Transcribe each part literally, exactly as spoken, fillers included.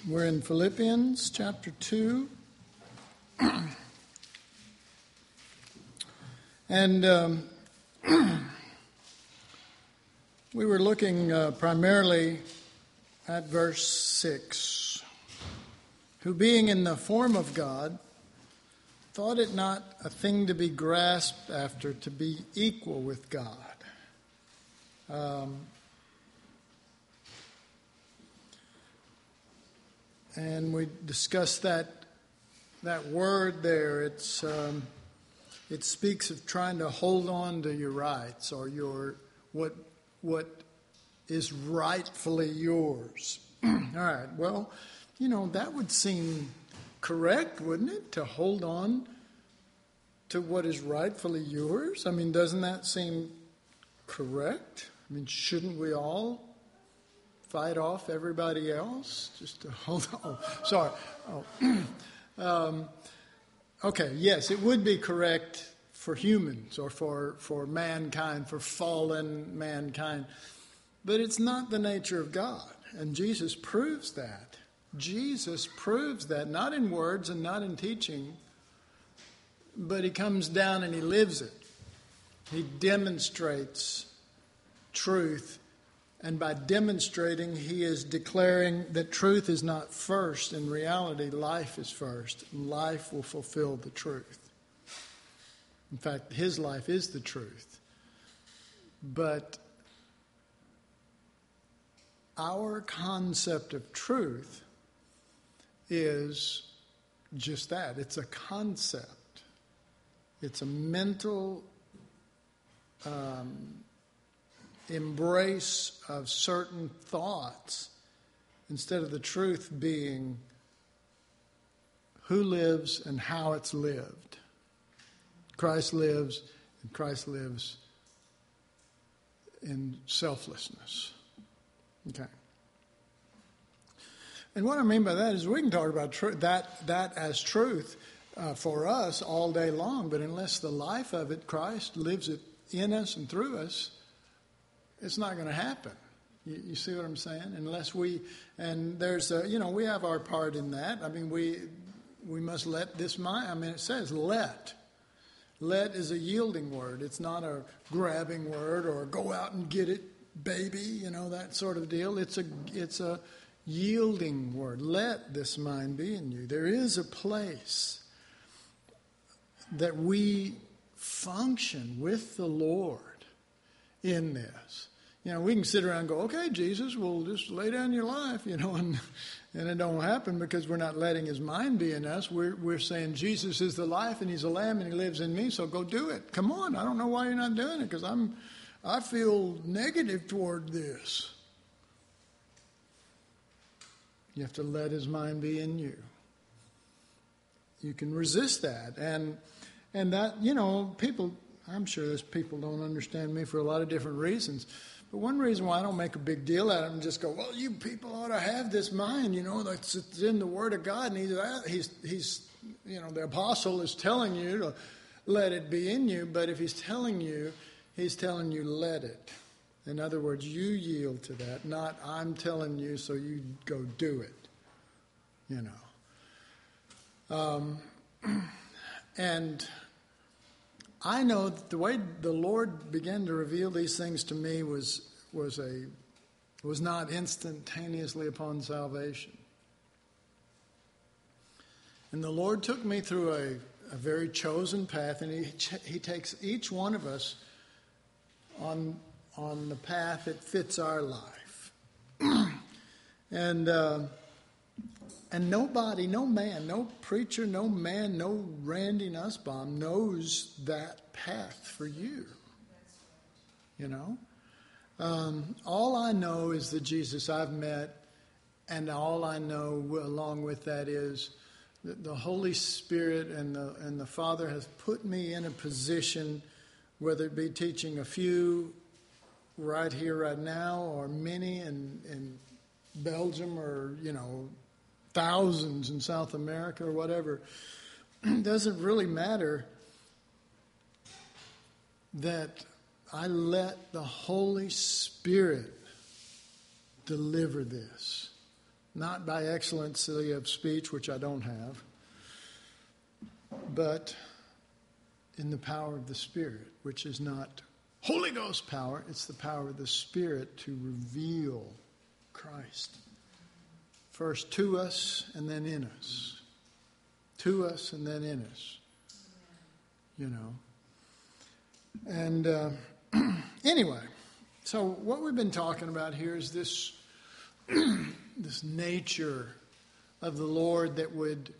We're in Philippians chapter two. And um, we were looking uh, primarily at verse six. Who being in the form of God, thought it not a thing to be grasped after to be equal with God. Um, and we discussed that that word there. It's um, it speaks of trying to hold on to your rights or your what what is rightfully yours. All right. Well, you know, that would seem correct, wouldn't it? To hold on to what is rightfully yours. I mean, doesn't that seem correct? I mean, shouldn't we all fight off everybody else just to hold on? Oh, sorry. Oh. um, okay, yes, it would be correct for humans or for, for mankind, for fallen mankind. But it's not the nature of God. And Jesus proves that. Jesus proves that, not in words and not in teaching, but he comes down and he lives it. He demonstrates truth, and by demonstrating, he is declaring that truth is not first. In reality, life is first, and life will fulfill the truth. In fact, his life is the truth. But our concept of truth is just that. It's a concept. It's a mental um, embrace of certain thoughts instead of the truth being who lives and how it's lived. Christ lives, and Christ lives in selflessness. Okay. And what I mean by that is we can talk about tr- that that as truth uh, for us all day long, but unless the life of it, Christ lives it in us and through us, it's not going to happen. You, you see what I'm saying? Unless we, and there's a, you know, we have our part in that. I mean, we we must let this mind, I mean, it says let. Let is a yielding word. It's not a grabbing word or go out and get it, baby, you know, that sort of deal. It's a it's a yielding word. Let this mind be in you. There is a place that we function with the Lord in this. You know, we can sit around and go, okay, Jesus, well, just lay down your life, you know, and and it don't happen because we're not letting his mind be in us. We're we're saying Jesus is the life and he's a lamb and he lives in me, so go do it. Come on, I don't know why you're not doing it because I'm I feel negative toward this. You have to let his mind be in you. You can resist that. And and that, you know, people, I'm sure there's people don't understand me for a lot of different reasons. But one reason why I don't make a big deal out of it and just go, well, you people ought to have this mind, you know, that's it's in the Word of God. And he's, he's, he's, you know, the apostle is telling you to let it be in you. But if he's telling you, he's telling you, let it. In other words, you yield to that, not I'm telling you so you go do it, you know. Um, and I know that the way the Lord began to reveal these things to me was was a was not instantaneously upon salvation. And the Lord took me through a, a very chosen path, and he he takes each one of us on on the path that fits our life. and uh, and nobody, no man, no preacher, no man, no Randy Nussbaum knows that path for you. You know? Um, all I know is the Jesus I've met, and all I know along with that is that the Holy Spirit and the and the Father has put me in a position, whether it be teaching a few right here, right now, or many in, in Belgium, or, you know, thousands in South America or whatever. It doesn't really matter that I let the Holy Spirit deliver this. not by excellency of speech, which I don't have, but in the power of the Spirit, which is not Holy Ghost power, it's the power of the Spirit to reveal Christ. First to us and then in us. To us and then in us. You know. And uh, anyway, so what we've been talking about here is this, this nature of the Lord that would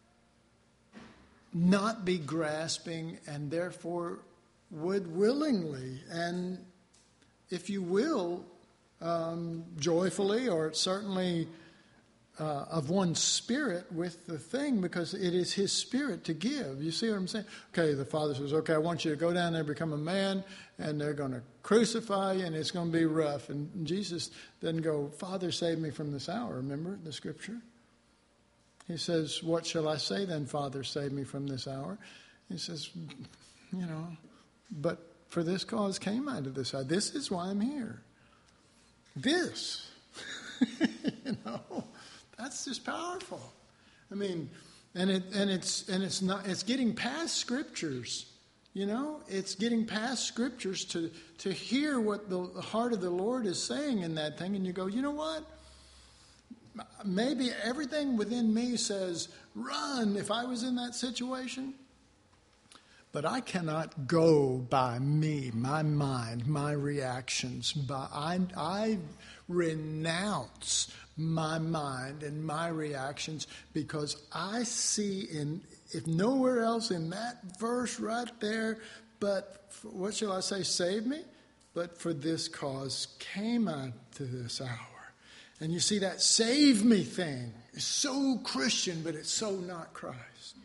not be grasping and therefore would willingly and, if you will, um, joyfully or certainly uh, of one spirit with the thing, because it is his spirit to give. You see what I'm saying? Okay, the Father says, okay, I want you to go down there, become a man, and they're going to crucify you, and it's going to be rough. And Jesus doesn't go, Father, save me from this hour. Remember the scripture? He says, what shall I say then, Father, save me from this hour? He says, you know, but for this cause came I to this hour. This is why I'm here. This, you know, that's just powerful. I mean, and it and it's and it's not it's getting past scriptures, you know, it's getting past scriptures to to hear what the, the heart of the Lord is saying in that thing, and you go, you know what? Maybe everything within me says, run if I was in that situation. But I cannot go by me, my mind, my reactions. By, I, I renounce my mind and my reactions because I see in, if nowhere else in that verse right there, but for, what shall I say, save me? But for this cause came I to this hour. And you see that save me thing is so Christian, but it's so not Christ.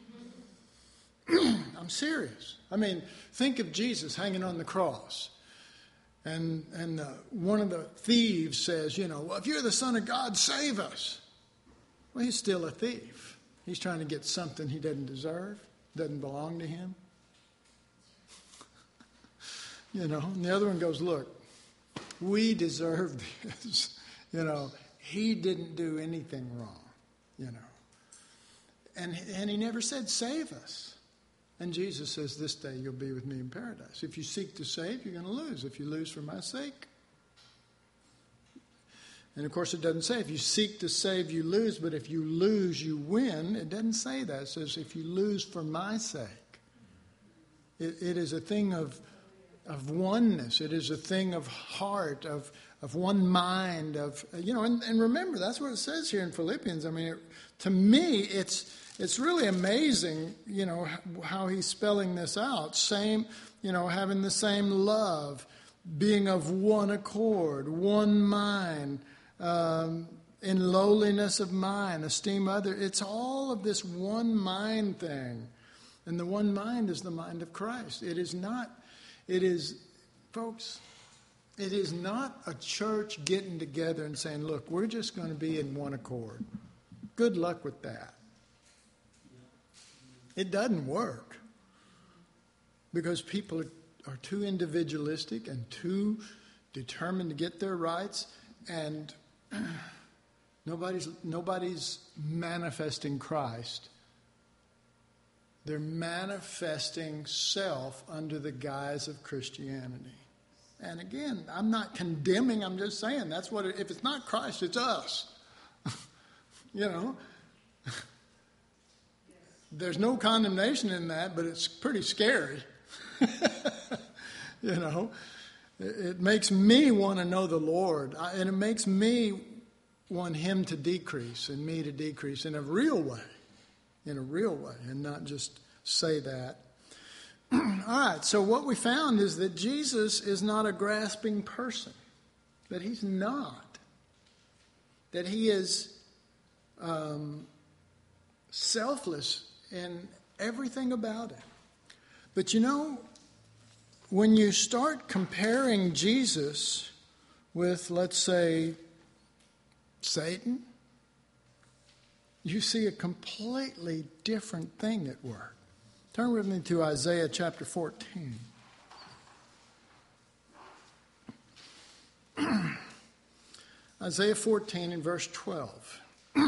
I'm serious. I mean, think of Jesus hanging on the cross. And and uh, one of the thieves says, you know, well, if you're the Son of God, save us. Well, he's still a thief. He's trying to get something he doesn't deserve, doesn't belong to him. You know, and the other one goes, look, we deserve this. You know, he didn't do anything wrong, you know. And, and he never said, save us. And Jesus says, this day you'll be with me in paradise. If you seek to save, you're going to lose. If you lose for my sake. And of course, it doesn't say if you seek to save, you lose. But if you lose, you win. It doesn't say that. It says if you lose for my sake. It, it is a thing of, of oneness. It is a thing of heart, of, of one mind. Of you know. And, and remember, that's what it says here in Philippians. I mean, it, to me, it's... It's really amazing, you know, how he's spelling this out. Same, you know, having the same love, being of one accord, one mind, um, in lowliness of mind, esteem other. It's all of this one mind thing. And the one mind is the mind of Christ. It is not, it is, folks, it is not a church getting together and saying, look, we're just going to be in one accord. Good luck with that. It doesn't work because people are, are too individualistic and too determined to get their rights, and nobody's nobody's manifesting Christ. They're manifesting self under the guise of Christianity. And again, I'm not condemning, I'm just saying that's what it, if it's not Christ, it's us. You know? There's no condemnation in that, but it's pretty scary. You know, it, it makes me want to know the Lord, I, and it makes me want him to decrease and me to decrease in a real way, in a real way, and not just say that. All right, so what we found is that Jesus is not a grasping person, that he's not, that he is um, selfless in everything about it. But you know, when you start comparing Jesus with, let's say, Satan, you see a completely different thing at work. Turn with me to Isaiah chapter fourteen. Isaiah fourteen and verse twelve.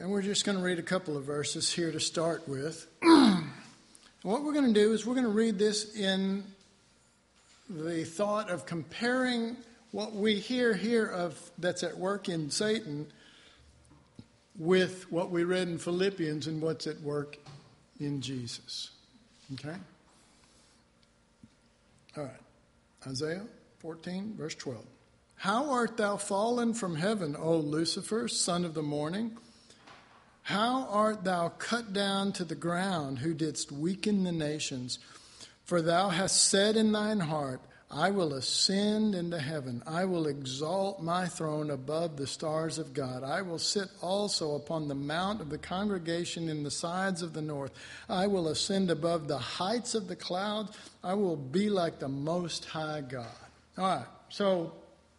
And we're just going to read a couple of verses here to start with. What we're going to do is we're going to read this in the thought of comparing what we hear here of that's at work in Satan with what we read in Philippians and what's at work in Jesus. Okay? All right. Isaiah fourteen, verse twelve. How art thou fallen from heaven, O Lucifer, son of the morning? How art thou cut down to the ground, who didst weaken the nations? For thou hast said in thine heart, I will ascend into heaven. I will exalt my throne above the stars of God. I will sit also upon the mount of the congregation in the sides of the north. I will ascend above the heights of the clouds. I will be like the Most High God. All right, so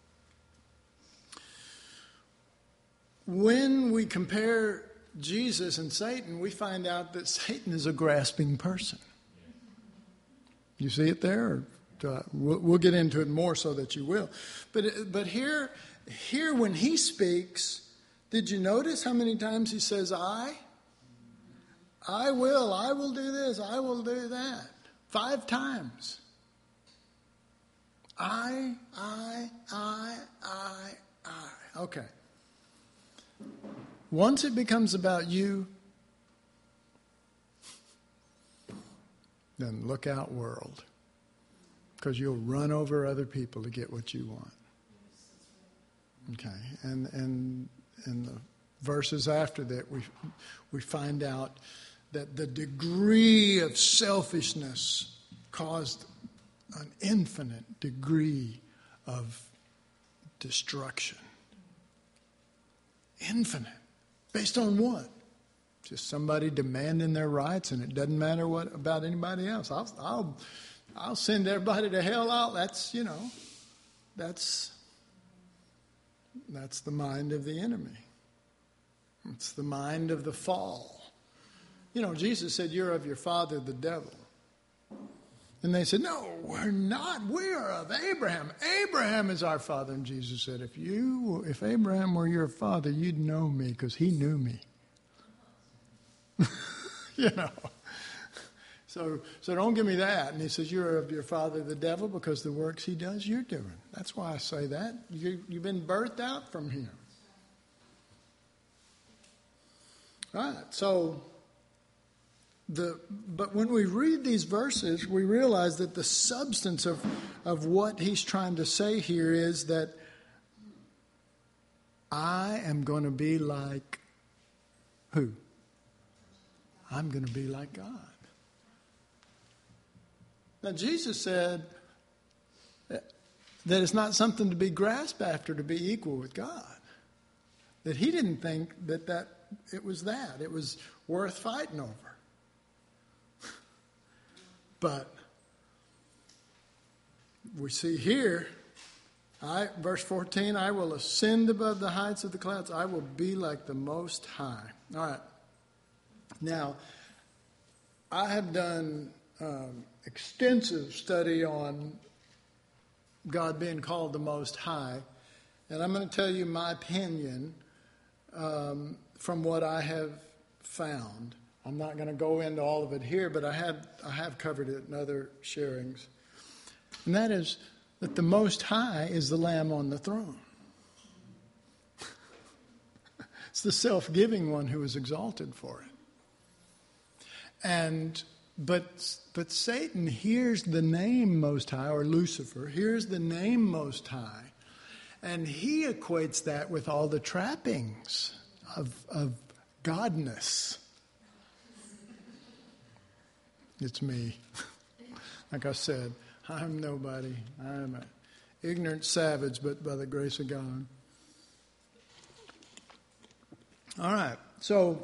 when we compare Jesus and Satan, we find out that Satan is a grasping person. You see it there? Or do I, we'll, we'll get into it more so that you will. But but here, here when he speaks, did you notice how many times he says, I? I will, I will do this, I will do that. Five times. I, I, I, I, I. Okay. Once it becomes about you, then look out, world. Because you'll run over other people to get what you want. Okay, and and in the verses after that, we we find out that the degree of selfishness caused an infinite degree of destruction. Infinite. Based on what? Just somebody demanding their rights, and it doesn't matter what about anybody else. I'll I'll I'll send everybody to hell out. That's, you know, that's that's the mind of the enemy. It's the mind of the fall. You know, Jesus said, you're of your father, the devil. And they said, no, we're not. We are of Abraham. Abraham is our father. And Jesus said, if you, if Abraham were your father, you'd know me because he knew me. You know. So, so don't give me that. And he says, you're of your father, the devil, because the works he does, you're doing. That's why I say that. You, you've been birthed out from him. All right. So, the but when we read these verses, we realize that the substance of, of what he's trying to say here is that I am going to be like who? I'm going to be like God. Now, Jesus said that it's not something to be grasped after to be equal with God. That he didn't think that, that it was that. It was worth fighting over. But we see here, I, verse fourteen, I will ascend above the heights of the clouds. I will be like the Most High. All right. Now, I have done um, extensive study on God being called the Most High. And I'm going to tell you my opinion um, from what I have found. I'm not going to go into all of it here, but I have I have covered it in other sharings. And that is that the Most High is the Lamb on the throne. It's the self-giving one who is exalted for it. And but but Satan hears the name Most High, or Lucifer, hears the name Most High, and he equates that with all the trappings of of godness. It's me. Like I said, I'm nobody. I'm an ignorant savage, but by the grace of God. All right. So,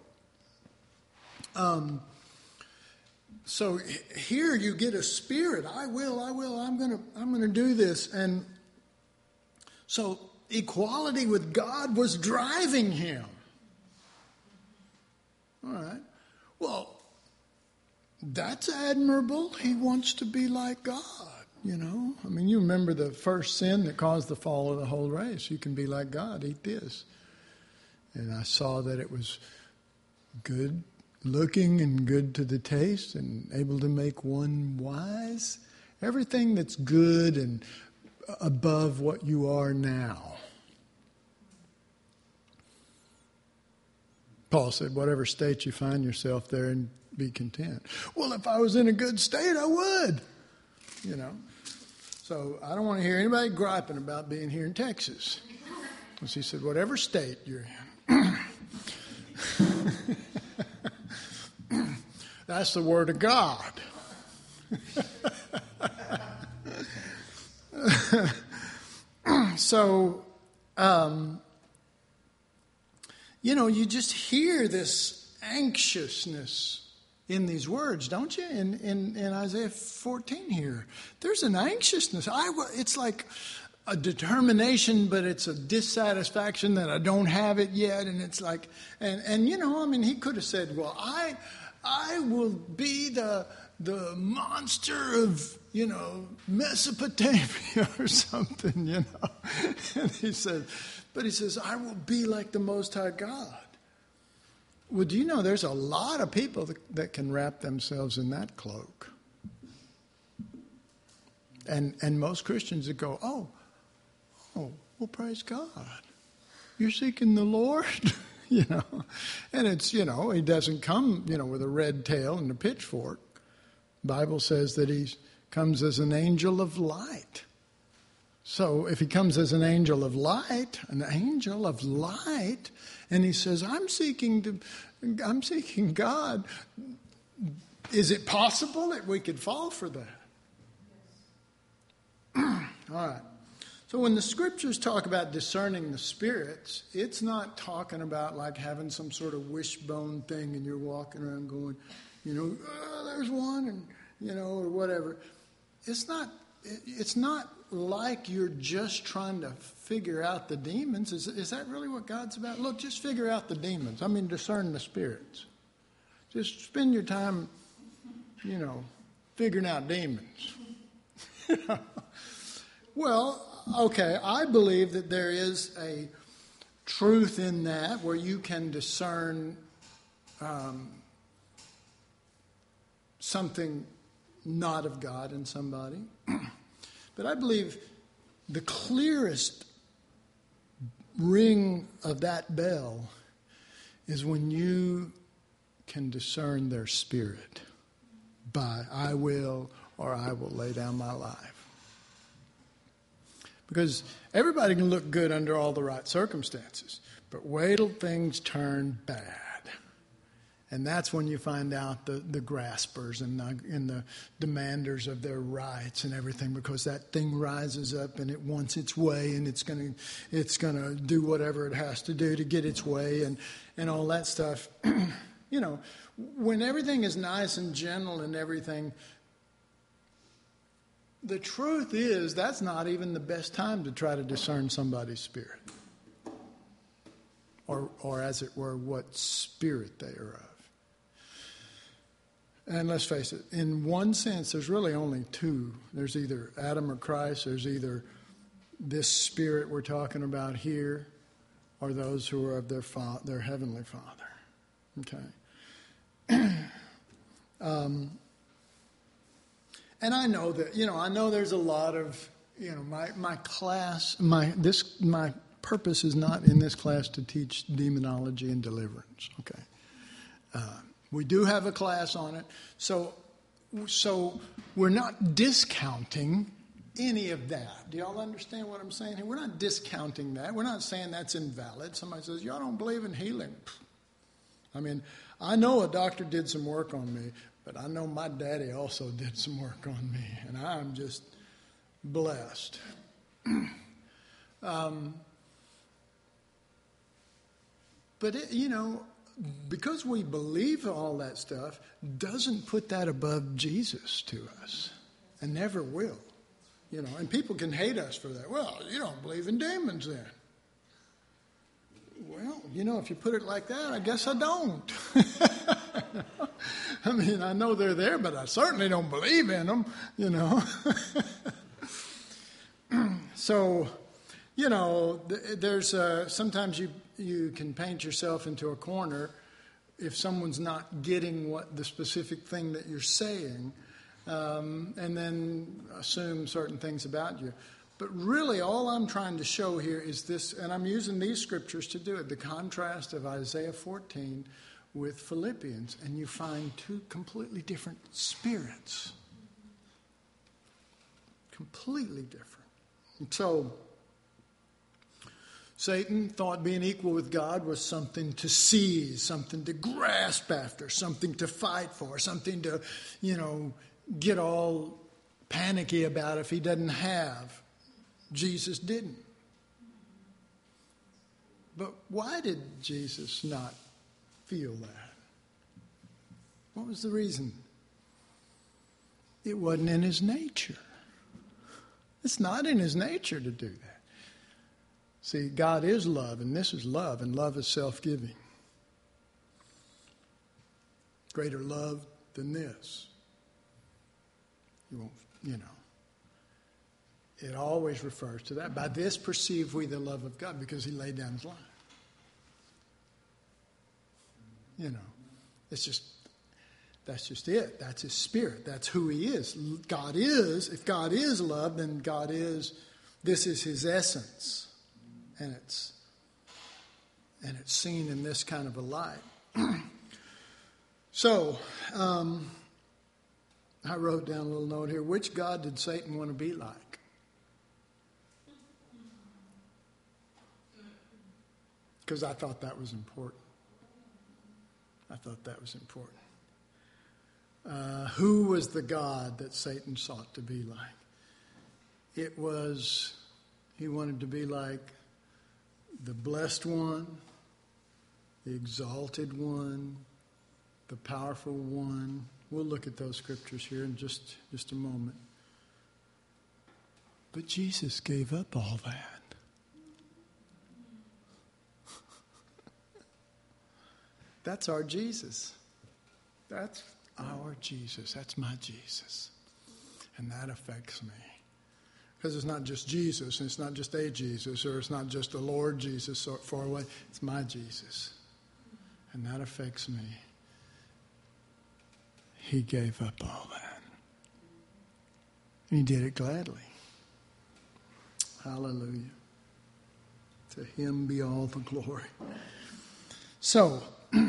um, so here you get a spirit. I will. I will. I'm gonna. I'm gonna do this. And so equality with God was driving him. All right. Well, that's admirable. He wants to be like God, you know. I mean, you remember the first sin that caused the fall of the whole race. You can be like God. Eat this. And I saw that it was good looking and good to the taste and able to make one wise. Everything that's good and above what you are now. Paul said, whatever state you find yourself there, and be content. Well, if I was in a good state, I would. You know. So I don't want to hear anybody griping about being here in Texas. Because he said, whatever state you're in. That's the word of God. So, um, you know, you just hear this anxiousness in these words, don't you? In, in, in Isaiah fourteen here, there's an anxiousness. I, it's like a determination, but it's a dissatisfaction that I don't have it yet. And it's like, and, and you know, I mean, he could have said, well, I, I will be the, the monster of, you know, Mesopotamia or something, you know. And he said, but he says, I will be like the Most High God. Well, do you know there's a lot of people that, that can wrap themselves in that cloak? And and most Christians that go, oh, oh, well, praise God. You're seeking the Lord, you know. And it's, you know, he doesn't come, you know, with a red tail and a pitchfork. The Bible says that he comes as an angel of light. So if he comes as an angel of light, an angel of light, and he says, I'm seeking to, I'm seeking God, is it possible that we could fall for that? All right. So when the scriptures talk about discerning the spirits, it's not talking about like having some sort of wishbone thing and you're walking around going, you know, oh, there's one, and you know, or whatever. It's not. It's not like you're just trying to figure out the demons. Is, is that really what God's about? Look, just figure out the demons. I mean, discern the spirits. Just spend your time, you know, figuring out demons. Well, okay, I believe that there is a truth in that where you can discern um, something not of God in somebody. But I believe the clearest ring of that bell is when you can discern their spirit by I will or I will lay down my life. Because everybody can look good under all the right circumstances, but wait till things turn bad. And that's when you find out the, the graspers and the, and the demanders of their rights and everything, because that thing rises up and it wants its way and it's going to it's going to do whatever it has to do to get its way and, and all that stuff. You know, when everything is nice and gentle and everything, the truth is that's not even the best time to try to discern somebody's spirit. Or, or as it were, what spirit they are of. And let's face it, in one sense, there's really only two. There's either Adam or Christ. There's either this spirit we're talking about here, or those who are of their fa- their heavenly Father. Okay. um, and I know that, you know, I know there's a lot of, you know, my my class, my this my purpose is not in this class to teach demonology and deliverance. Okay. Uh, We do have a class on it. So so we're not discounting any of that. Do y'all understand what I'm saying here? We're not discounting that. We're not saying that's invalid. Somebody says, y'all don't believe in healing. I mean, I know a doctor did some work on me, but I know my daddy also did some work on me, and I'm just blessed. um, but, it, you know, because we believe all that stuff doesn't put that above Jesus to us, and never will. You know, and people can hate us for that. Well, you don't believe in demons then. Well, you know, if you put it like that, I guess I don't. I mean, I know they're there, but I certainly don't believe in them, you know. So, you know, there's uh, sometimes you you can paint yourself into a corner if someone's not getting what the specific thing that you're saying, um, and then assume certain things about you. But really, all I'm trying to show here is this, and I'm using these scriptures to do it, the contrast of Isaiah fourteen with Philippians, and you find two completely different spirits. Completely different. And so, Satan thought being equal with God was something to seize, something to grasp after, something to fight for, something to, you know, get all panicky about if he doesn't have. Jesus didn't. But why did Jesus not feel that? What was the reason? It wasn't in his nature. It's not in his nature to do that. See, God is love, and this is love, and love is self-giving. Greater love than this. You won't, you know. It always refers to that. By this perceive we the love of God, because he laid down his life. You know, it's just, that's just it. That's his spirit. That's who he is. God is, if God is love, then God is, this is his essence. And it's, and it's seen in this kind of a light. So, um, I wrote down a little note here. Which God did Satan want to be like? Because I thought that was important. I thought that was important. Uh, who was the God that Satan sought to be like? It was, he wanted to be like the blessed one, the exalted one, the powerful one. We'll look at those scriptures here in just, just a moment. But Jesus gave up all that. That's our Jesus. That's our Jesus. That's my Jesus. And that affects me. Because it's not just Jesus, and it's not just a Jesus, or it's not just the Lord Jesus far away. It's my Jesus. And that affects me. He gave up all that. And he did it gladly. Hallelujah. To him be all the glory. So,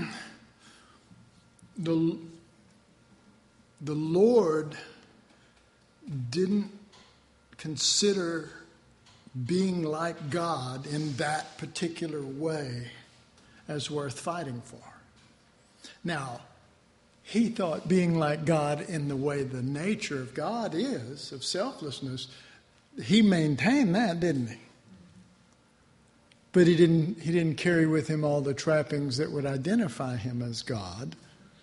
the, the Lord didn't consider being like God in that particular way as worth fighting for. Now, he thought being like God in the way the nature of God is, of selflessness, he maintained that, didn't he? But he didn't, he didn't carry with him all the trappings that would identify him as God.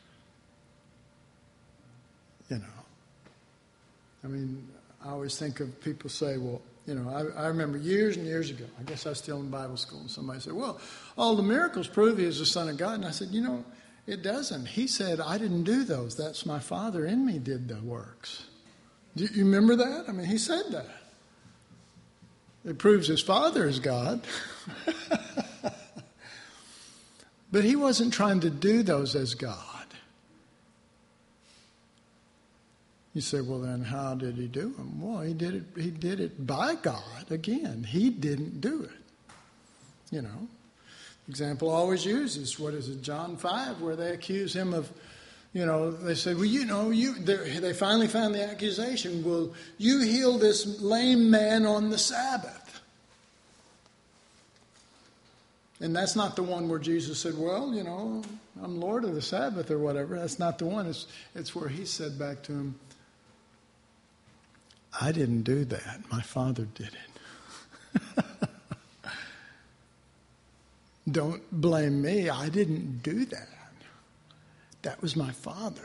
You know. I mean, I always think of people say, well, you know, I, I remember years and years ago, I guess I was still in Bible school, and somebody said, well, all the miracles prove he is the Son of God. And I said, you know, it doesn't. He said, I didn't do those. That's my Father in me did the works. Do you remember that? I mean, he said that. It proves his Father is God. But he wasn't trying to do those as God. You say, well, then how did he do them? Well, he did it, he did it by God. Again, he didn't do it. You know, example always uses, what is it, John five, where they accuse him of, you know, they said, well, you know, you. They finally found the accusation. Well, you healed this lame man on the Sabbath. And that's not the one where Jesus said, well, you know, I'm Lord of the Sabbath or whatever. That's not the one. It's, it's where he said back to him, I didn't do that. My Father did it. Don't blame me. I didn't do that. That was my Father.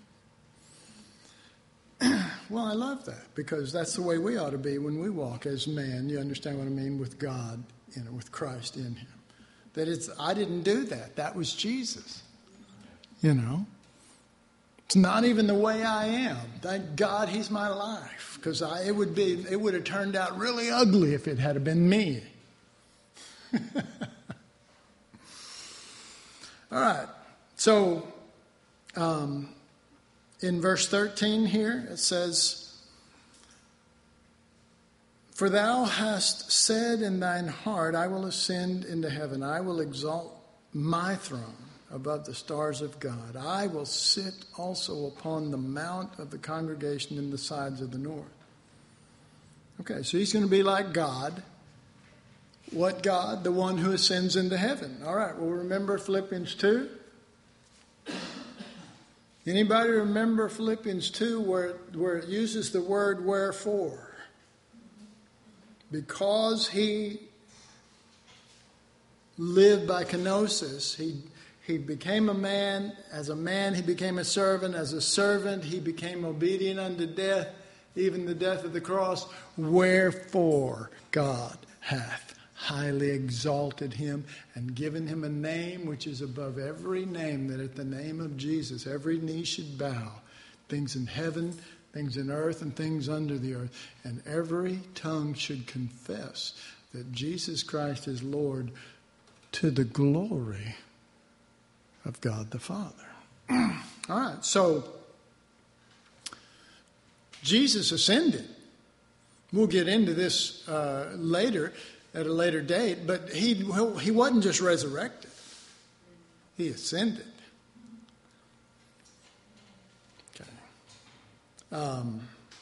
Well, I love that, because that's the way we ought to be when we walk as man. You understand what I mean? With God, you know, with Christ in him. That it's, I didn't do that. That was Jesus. You know. It's not even the way I am. Thank God he's my life, because I it would be it would have turned out really ugly if it had been me. All right. So um, in verse thirteen here it says, "For thou hast said in thine heart, I will ascend into heaven. I will exalt my throne above the stars of God. I will sit also upon the mount of the congregation in the sides of the north." Okay, so he's going to be like God. What God? The one who ascends into heaven. All right, well, remember Philippians two? Anybody remember Philippians two where, where it uses the word wherefore? Because he lived by kenosis, he He became a man. As a man, he became a servant. As a servant, he became obedient unto death, even the death of the cross. Wherefore God hath highly exalted him and given him a name which is above every name, that at the name of Jesus every knee should bow, things in heaven, things in earth, and things under the earth, and every tongue should confess that Jesus Christ is Lord, to the glory of God the Father. All right, so Jesus ascended. We'll get into this uh, later, at a later date, but he he wasn't just resurrected. He ascended. Okay. Um,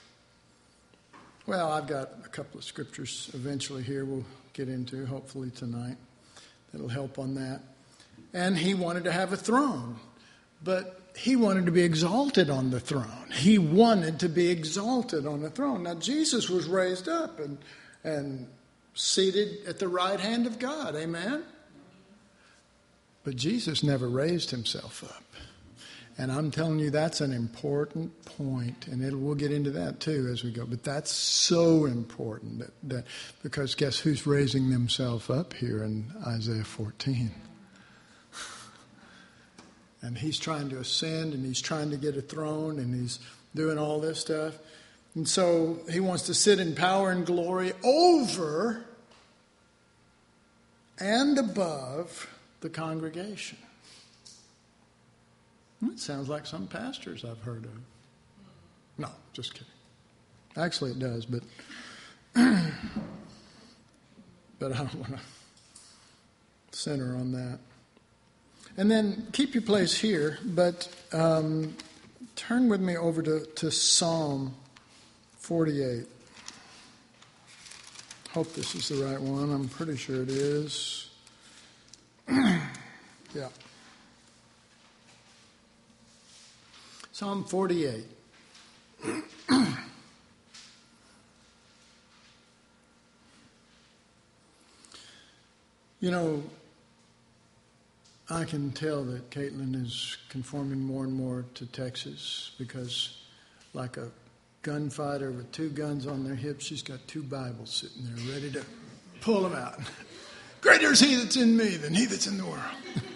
well, I've got a couple of scriptures eventually here we'll get into, hopefully tonight, that'll help on that. And he wanted to have a throne, but he wanted to be exalted on the throne. He wanted to be exalted on the throne. Now, Jesus was raised up and, and seated at the right hand of God. Amen? But Jesus never raised himself up. And I'm telling you, that's an important point. And it, we'll get into that too as we go. But that's so important, that, that because guess who's raising themselves up here in Isaiah fourteen? And he's trying to ascend, and he's trying to get a throne, and he's doing all this stuff. And so he wants to sit in power and glory over and above the congregation. That sounds like some pastors I've heard of. No, just kidding. Actually, it does, but but I don't want to center on that. And then keep your place here, but um, turn with me over to, to Psalm forty-eight. Hope this is the right one. I'm pretty sure it is. Yeah. Psalm forty-eight. You know, I can tell that Caitlin is conforming more and more to Texas because, like a gunfighter with two guns on their hips, she's got two Bibles sitting there ready to pull them out. Greater is he that's in me than he that's in the world.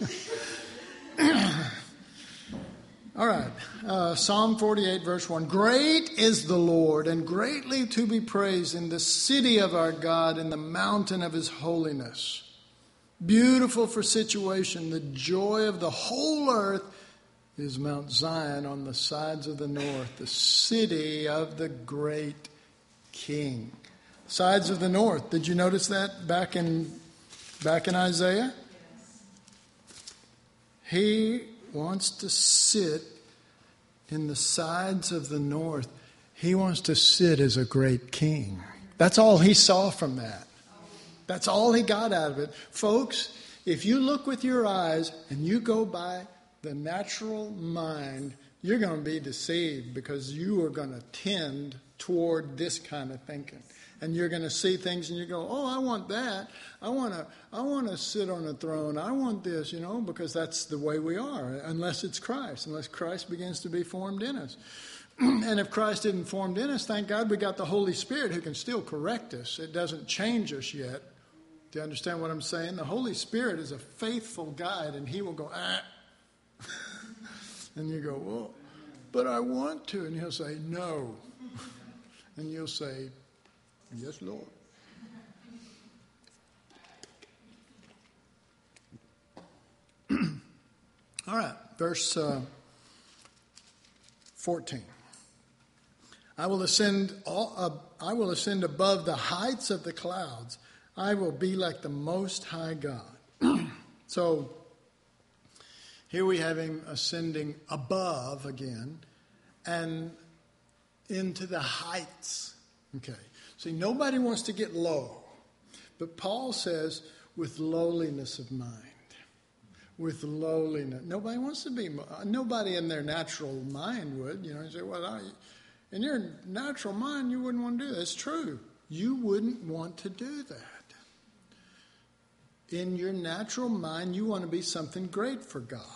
All right. Uh, Psalm forty-eight, verse one. Great is the Lord, and greatly to be praised in the city of our God, in the mountain of his holiness. Beautiful for situation, the joy of the whole earth is Mount Zion on the sides of the north, the city of the great King. Sides of the north. Did you notice that back in back in Isaiah? He wants to sit in the sides of the north. He wants to sit as a great king. That's all he saw from that. That's all he got out of it. Folks, if you look with your eyes and you go by the natural mind, you're going to be deceived because you are going to tend toward this kind of thinking. And you're going to see things and you go, oh, I want that. I want to I want to sit on a throne. I want this, you know, because that's the way we are, unless it's Christ, unless Christ begins to be formed in us. And if Christ isn't formed in us, thank God we got the Holy Spirit who can still correct us. It doesn't change us yet. Do you understand what I'm saying? The Holy Spirit is a faithful guide, and he will go, ah. And you go, whoa. but I want to. And he'll say, no. And you'll say, yes, Lord. All right, verse uh, fourteen. I will ascend. All, uh, I will ascend above the heights of the clouds. I will be like the Most High God. So here we have him ascending above again, and into the heights. Okay. See, nobody wants to get low, but Paul says with lowliness of mind. With lowliness. Nobody wants to be, nobody in their natural mind would. You know, you say, well, I, in your natural mind, you wouldn't want to do that. It's true. You wouldn't want to do that. In your natural mind, you want to be something great for God.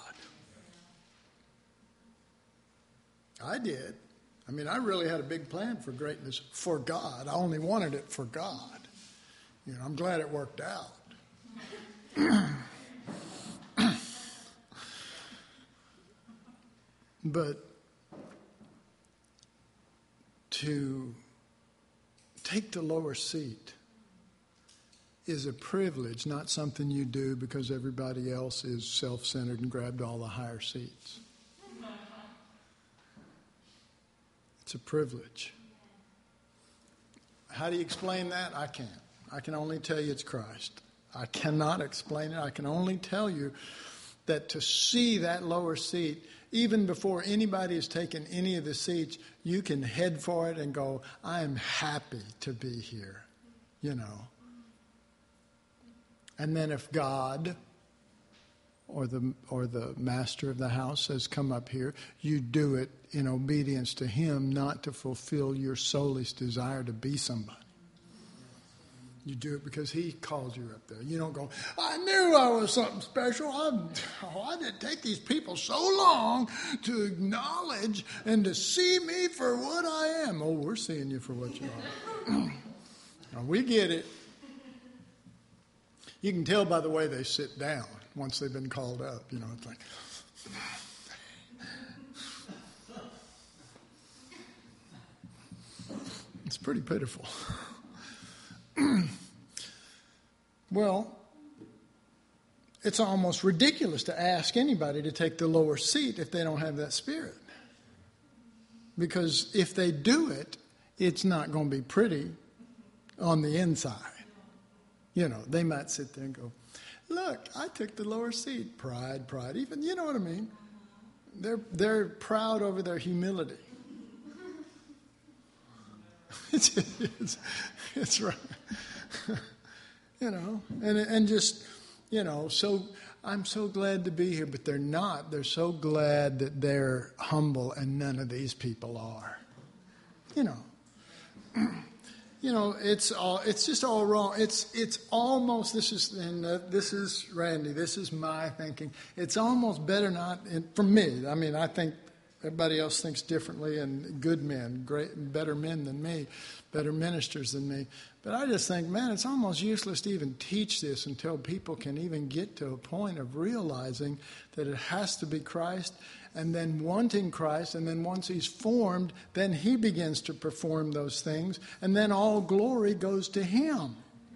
I did. I mean, I really had a big plan for greatness for God. I only wanted it for God. You know, I'm glad it worked out. But to take the lower seat is a privilege, not something you do because everybody else is self-centered and grabbed all the higher seats. It's a privilege. How do you explain that? I can't. I can only tell you it's Christ. I cannot explain it. I can only tell you that to see that lower seat, even before anybody has taken any of the seats, you can head for it and go, I am happy to be here, you know. And then if God or the or the master of the house says, come up here, you do it in obedience to him, not to fulfill your soulish desire to be somebody. You do it because he called you up there. You don't go, I knew I was something special. I, oh, I didn't take these people so long to acknowledge and to see me for what I am. Oh, we're seeing you for what you are. Now, we get it. You can tell by the way they sit down once they've been called up. You know, it's like... It's pretty pitiful. Well, it's almost ridiculous to ask anybody to take the lower seat if they don't have that spirit. Because if they do it, it's not going to be pretty on the inside. You know, they might sit there and go, look, I took the lower seat. Pride, pride. Even, you know what I mean? They're, they're proud over their humility. It's, it's, it's right. You know, and and just, you know, so I'm so glad to be here, but they're not. They're so glad that they're humble, and none of these people are. You know, you know, it's all, it's just all wrong. It's it's almost, this is, and uh, this is Randy, this is my thinking. It's almost better not, in, for me, I mean, I think everybody else thinks differently, and good men, great, better men than me, better ministers than me. But I just think, man, it's almost useless to even teach this until people can even get to a point of realizing that it has to be Christ, and then wanting Christ, and then once he's formed, then he begins to perform those things, and then all glory goes to him.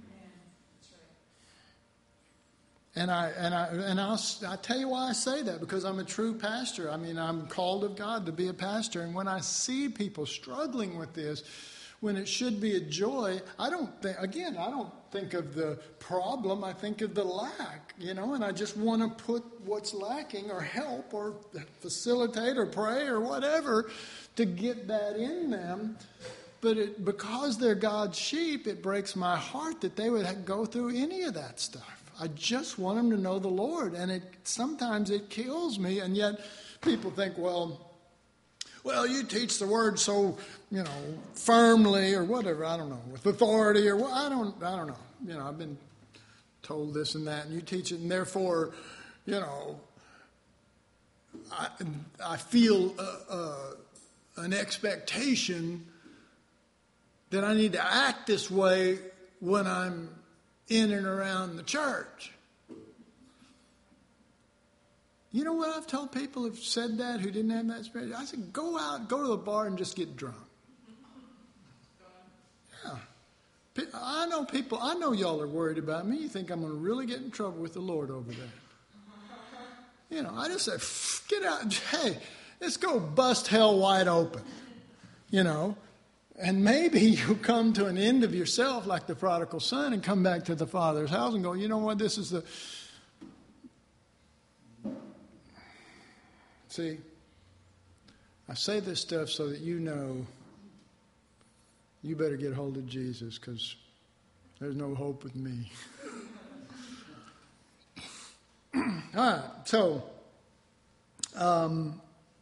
And I and I and I'll I tell you why I say that, because I'm a true pastor. I mean, I'm called of God to be a pastor, and when I see people struggling with this, when it should be a joy, I don't think, again, I don't think of the problem, I think of the lack, you know, and I just want to put what's lacking or help or facilitate or pray or whatever to get that in them. But it, because they're God's sheep, it breaks my heart that they would go through any of that stuff. I just want them to know the Lord, and it sometimes it kills me, and yet people think, well, well, you teach the word so, you know, firmly or whatever, I don't know, with authority or what, I don't, I don't know. You know, I've been told this and that, and you teach it, and therefore, you know, I, I feel uh, uh, an expectation that I need to act this way when I'm in and around the church. You know what I've told people who've said that, who didn't have that spirit? I said, go out, go to the bar and just get drunk. Yeah. I know people, I know y'all are worried about me. You think I'm going to really get in trouble with the Lord over that. You know, I just said, get out. Hey, let's go bust hell wide open. You know, and maybe you'll come to an end of yourself like the prodigal son and come back to the Father's house and go, you know what, this is the... See, I say this stuff so that you know you better get hold of Jesus, because there's no hope with me. All right, so um,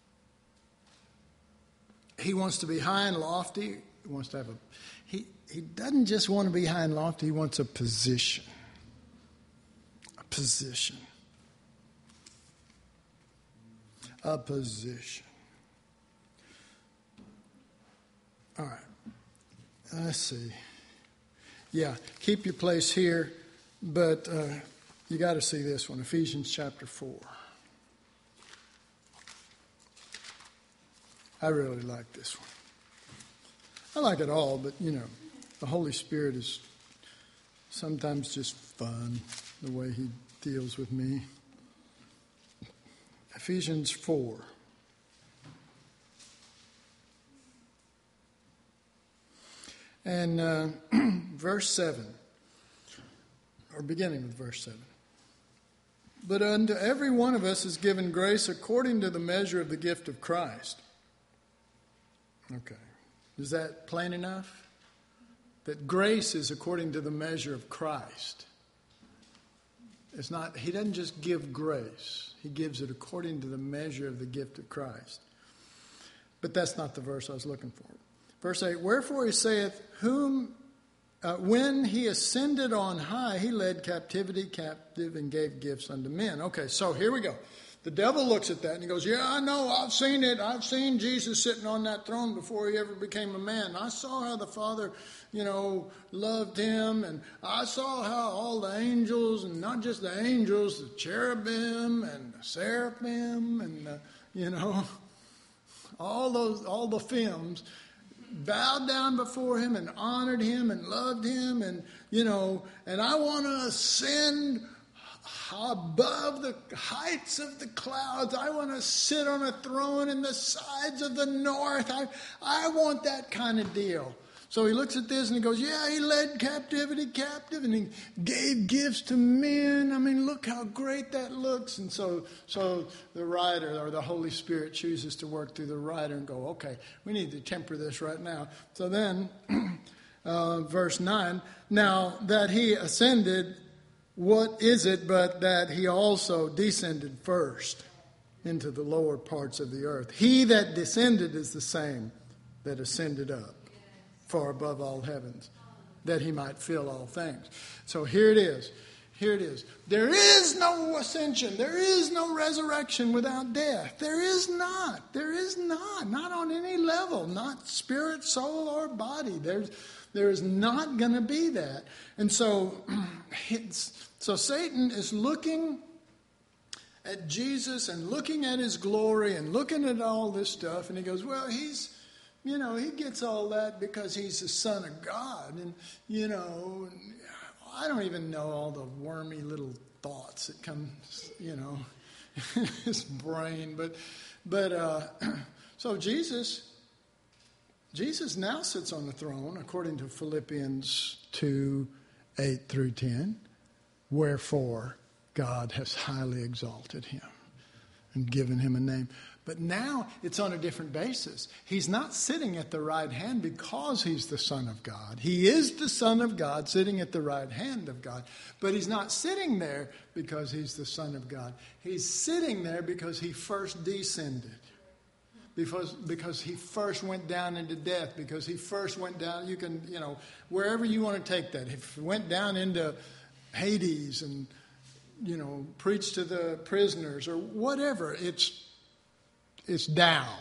he wants to be high and lofty. He wants to have a. He he doesn't just want to be high and lofty. He wants a position. A position. A position. All right. Let's see. Yeah, keep your place here, but uh, you got to see this one, Ephesians chapter four. I really like this one. I like it all, but, you know, the Holy Spirit is sometimes just fun, the way he deals with me. Ephesians four. And uh, verse seven, or beginning with verse seven. But unto every one of us is given grace according to the measure of the gift of Christ. Okay. Is that plain enough? That grace is according to the measure of Christ. It's not, he doesn't just give grace. He gives it according to the measure of the gift of Christ. But that's not the verse I was looking for. Verse eight, wherefore he saith, whom, uh, when he ascended on high, he led captivity captive and gave gifts unto men. Okay, so here we go. The devil looks at that and he goes, yeah, I know, I've seen it. I've seen Jesus sitting on that throne before he ever became a man. I saw how the Father, you know, loved him. And I saw how all the angels, and not just the angels, the cherubim and the seraphim and, the, you know, all those, all the films bowed down before him and honored him and loved him. And, you know, and I want to ascend above the heights of the clouds. I want to sit on a throne in the sides of the north. I, I want that kind of deal. So he looks at this and he goes, yeah, he led captivity captive and he gave gifts to men. I mean, look how great that looks. And so so the writer, or the Holy Spirit, chooses to work through the writer and go, okay, we need to temper this right now. So then, uh, verse nine, now that he ascended, what is it but that he also descended first into the lower parts of the earth? He that descended is the same that ascended up far above all heavens, that he might fill all things. So here it is. Here it is. There is no ascension. There is no resurrection without death. There is not. There is not. Not on any level. Not spirit, soul, or body. There's, there is not going to be that. And so, it's, so Satan is looking at Jesus and looking at his glory and looking at all this stuff. And he goes, well, he's... You know, he gets all that because he's the Son of God. And, you know, I don't even know all the wormy little thoughts that come, you know, in his brain. But, but uh, so Jesus, Jesus now sits on the throne, according to Philippians two, eight through ten. Wherefore God has highly exalted him and given him a name. But now it's on a different basis. He's not sitting at the right hand because he's the Son of God. He is the Son of God sitting at the right hand of God. But he's not sitting there because he's the Son of God. He's sitting there because he first descended. Because, because he first went down into death. Because he first went down, you can, you know, wherever you want to take that. If he went down into Hades and, you know, preached to the prisoners or whatever, it's... It's down.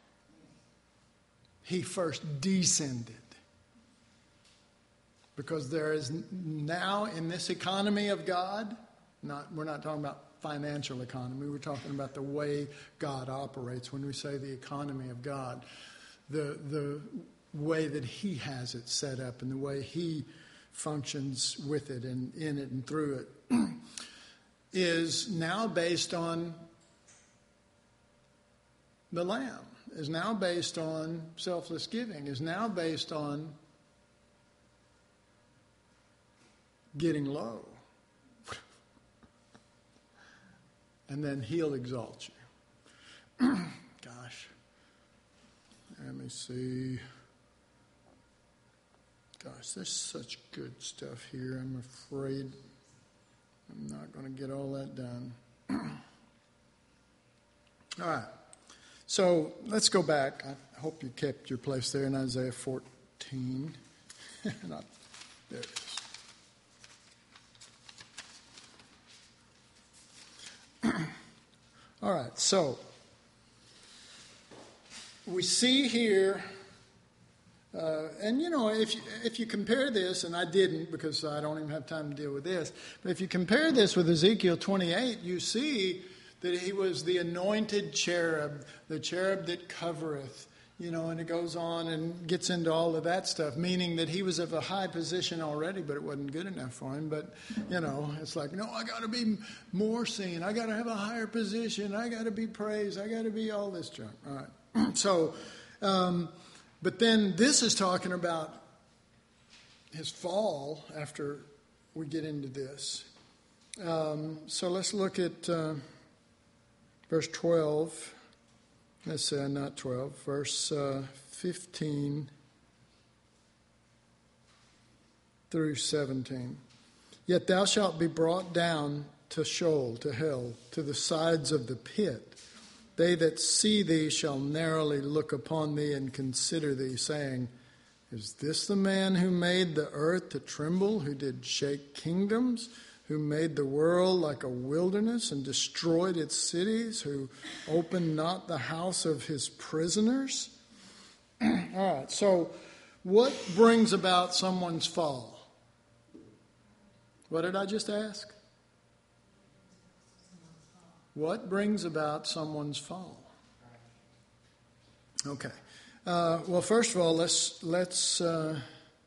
He first descended. Because there is now in this economy of God, Not, we're not talking about financial economy. We're talking about the way God operates. When we say the economy of God, the the way that he has it set up and the way he functions with it and in it and through it is now based on the Lamb, is now based on selfless giving, is now based on getting low. And then he'll exalt you. Gosh. Let me see. Gosh, there's such good stuff here. I'm afraid I'm not going to get all that done. All right. So let's go back. I hope you kept your place there in Isaiah fourteen. Not, there it is. All right. So we see here. Uh, and, you know, if you, if you compare this, and I didn't because I don't even have time to deal with this, but if you compare this with Ezekiel twenty-eight, you see that he was the anointed cherub, the cherub that covereth, you know, and it goes on and gets into all of that stuff, meaning that he was of a high position already, but it wasn't good enough for him. But, you know, it's like, no, I got to be more seen. I got to have a higher position. I got to be praised. I got to be all this junk. All right. So, um, but then this is talking about his fall after we get into this. Um, so let's look at uh, verse twelve. Let's say not twelve. Verse uh, fifteen through seventeen. Yet thou shalt be brought down to Sheol, to hell, to the sides of the pit. They that see thee shall narrowly look upon thee and consider thee, saying, is this the man who made the earth to tremble, who did shake kingdoms, who made the world like a wilderness and destroyed its cities, who opened not the house of his prisoners? All right, so what brings about someone's fall? What did I just ask? What brings about someone's fall? Okay. Uh, well, first of all, let's let's uh,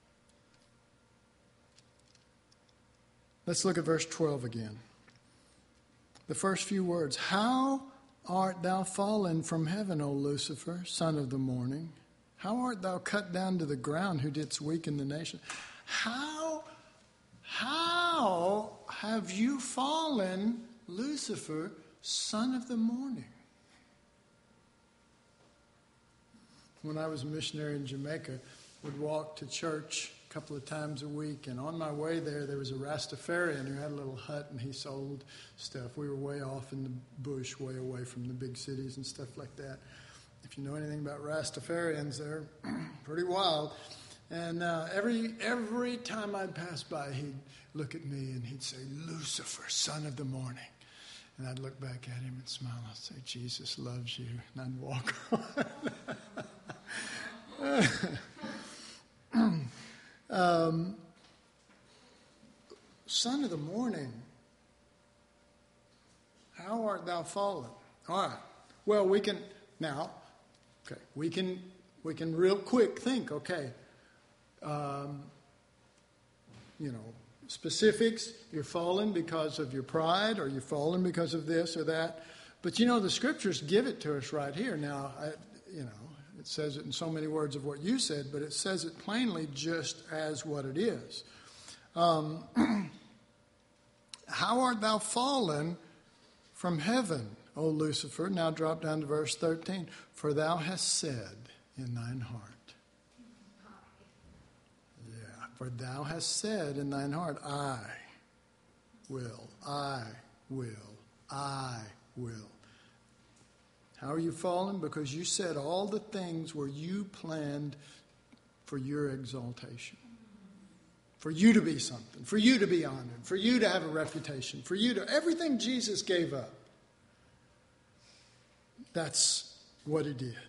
let's look at verse twelve again. The first few words: "How art thou fallen from heaven, O Lucifer, son of the morning? How art thou cut down to the ground, who didst weaken the nation?" How how have you fallen, Lucifer, son of the morning? When I was a missionary in Jamaica, would walk to church a couple of times a week, and on my way there, there was a Rastafarian who had a little hut, and he sold stuff. We were way off in the bush, way away from the big cities and stuff like that. If you know anything about Rastafarians, they're pretty wild. And uh, every every time I'd pass by, he'd look at me and he'd say, "Lucifer, son of the morning." And I'd look back at him and smile. I'd say, "Jesus loves you." And I'd walk on. um, son of the morning, how art thou fallen? All right. Well, we can now. Okay, we can we can real quick think. Okay, um, you know. Specifics, you're fallen because of your pride, or you're fallen because of this or that. But, you know, the scriptures give it to us right here. Now, I, you know, it says it in so many words of what you said, but it says it plainly just as what it is. Um, How art thou fallen from heaven, O Lucifer? Now drop down to verse thirteen. For thou hast said in thine heart. For thou hast said in thine heart, I will, I will, I will. How are you fallen? Because you said all the things where you planned for your exaltation. For you to be something, for you to be honored, for you to have a reputation, for you to, everything Jesus gave up. That's what he did.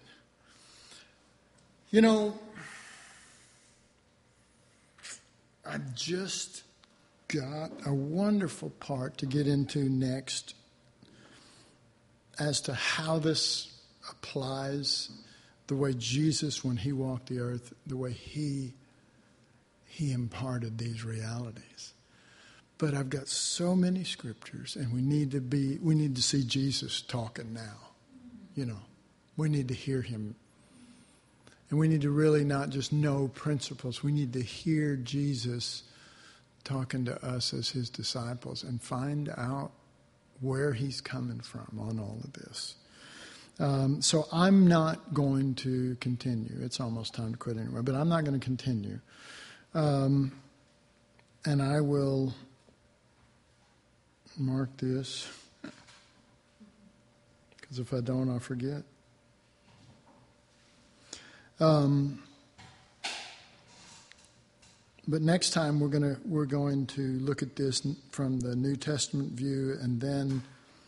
You know, I'm just got a wonderful part to get into next as to how this applies the way Jesus, when he walked the earth, the way he he imparted these realities. But I've got so many scriptures, and we need to be we need to see Jesus talking now. You know, we need to hear him. And we need to really not just know principles. We need to hear Jesus talking to us as his disciples and find out where he's coming from on all of this. Um, so I'm not going to continue. It's almost time to quit anyway, but I'm not going to continue. Um, and I will mark this, because if I don't, I'll forget. Um, but next time we're gonna we're going to look at this from the New Testament view, and then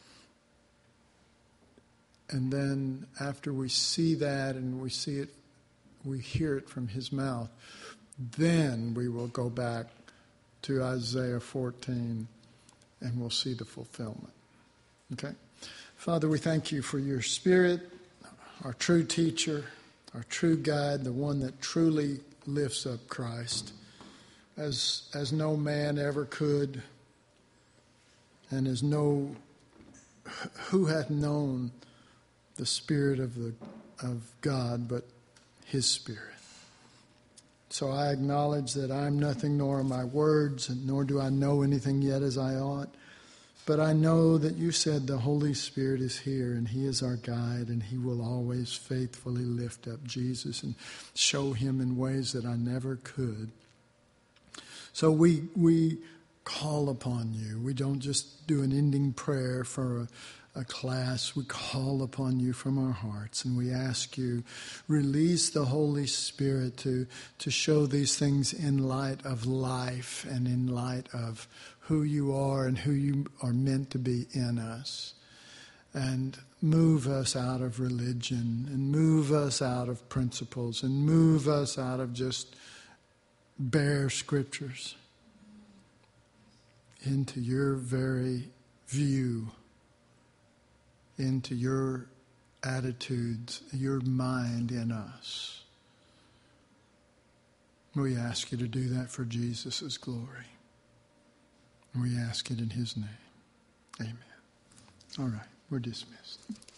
and then after we see that and we see it, we hear it from his mouth, then we will go back to Isaiah fourteen, and we'll see the fulfillment. Okay, Father, we thank you for your Spirit, our true teacher, our true guide, the one that truly lifts up Christ as as no man ever could, and as no who hath known the Spirit of the of God but his Spirit. So I acknowledge that I'm nothing, nor are my words, and nor do I know anything yet as I ought. But I know that you said the Holy Spirit is here, and he is our guide, and he will always faithfully lift up Jesus and show him in ways that I never could. So we we call upon you. We don't just do an ending prayer for a, a class. We call upon you from our hearts, and we ask you, release the Holy Spirit to, to show these things in light of life and in light of who you are and who you are meant to be in us. And move us out of religion, and move us out of principles, and move us out of just bare scriptures into your very view, into your attitudes, your mind in us. We ask you to do that for Jesus' glory. We ask it in his name. Amen. All right, we're dismissed.